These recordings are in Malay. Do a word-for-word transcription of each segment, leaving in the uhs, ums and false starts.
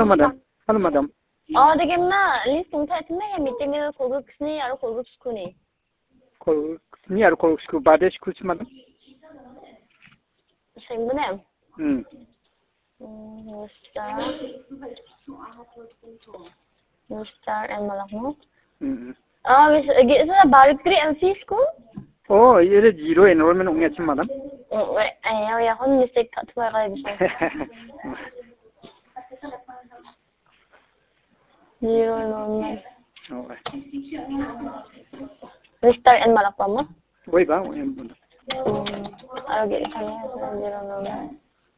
madam. Halo, madam. Oh, dia kena list tungkai sini yang meeting ni kolguk sini, atau kolguk school ni. Kolguk ni atau kolguk school, bade school sih madam. Same benar. Hmm. Hmm, star. Star and malakmu. Hmm. Ah, wis, gitu lah. Bharat Kri L C school. Oh, ini zero enrollment ungi sih madam. Oh, wait, ayah, ya, kan mistake kat tu kali bisa. Zero enrollment. Oh. Star and malak pa mo? Woi bang, yang benar. Hmm, ano gitu kami zero enrollment.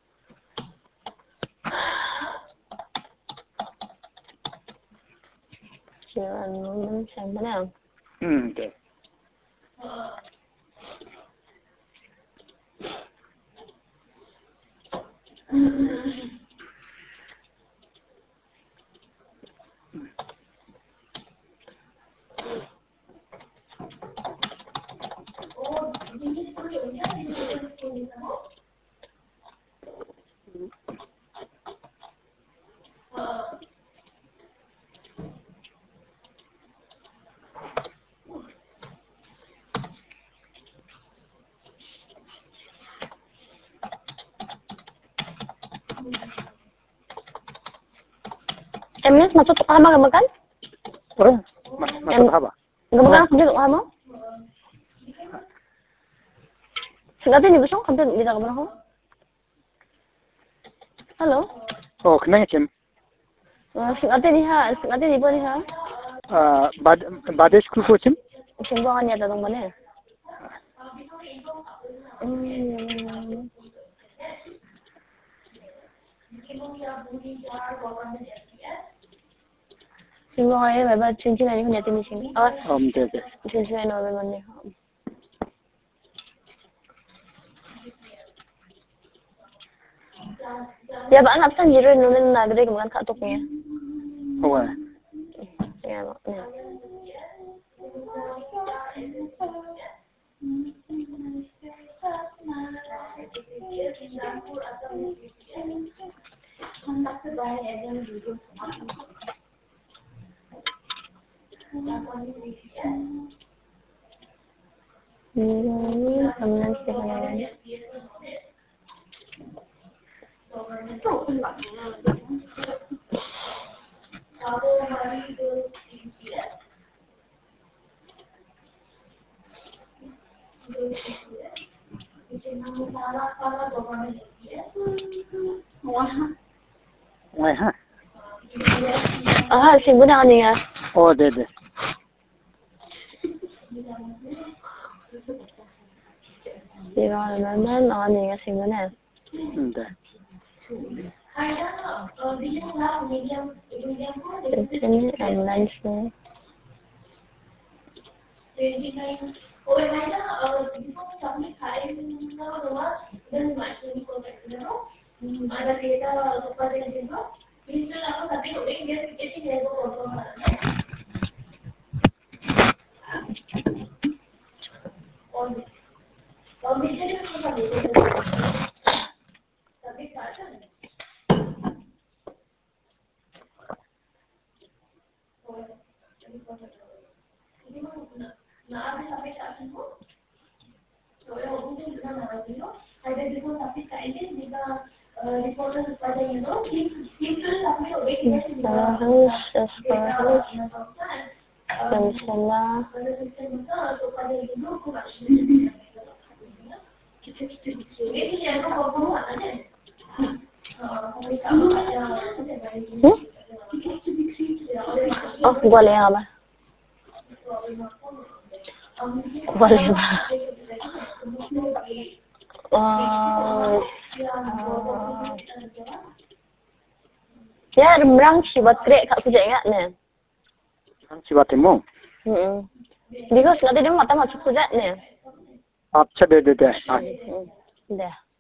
Zero enrollment, saan ba na? Hmm, okay. Emis, masuk ka ba gamakan? Oh, masuk apa? Gamakan ako dito ka mo? Sigati ni Busong, kanto dito ka mo? Hello? Oh, kenapa cem? Sigati ni ha, sigati ni po ni ha? Ah, bad bade school ko cem? Simbukan niya tatong ba niya? Hmm. Singgo kayo, may ba cincin na niyo natin mission? Oh, um, okay, okay. cincin na naman niyo. Ya, ba anak san jiro nunan nagre kemakan katok niya. Oh, Ya, ba. Ya. Hmm, kemudian sekarang. Why, huh? Ah, simbo na kaniya. Oh, deh, deh. Sino naman kaniya simbo na. Hmm, deh. Cincin online sih. Harus, harus, misalnya, hmm? Oh, boleh apa? Boleh apa? Oh, ya, remrang sih buat krek kak kerja ingat nih. Siapa temu? Hmm. Because nanti dia mata masuk kerja nih. Apa deh, deh, deh. Dah.